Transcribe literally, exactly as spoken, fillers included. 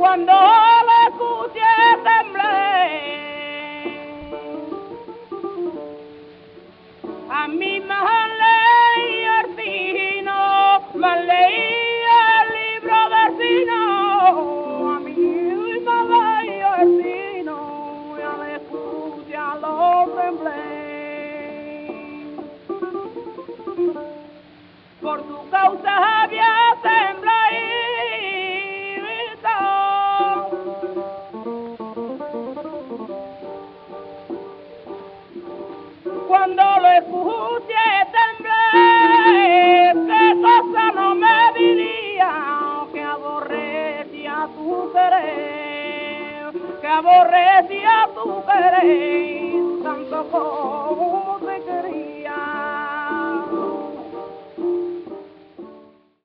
Cuando lo escuché temblé, a mí me leí el vino, me leí el libro vecino, a mí me leí el vino, y al escucharlo temblé. Por tu causa había temblado. Cuando lo escuché temblé, qué cosa no me diría, que aborrecía tu querer, que aborrecía tu querer, tanto como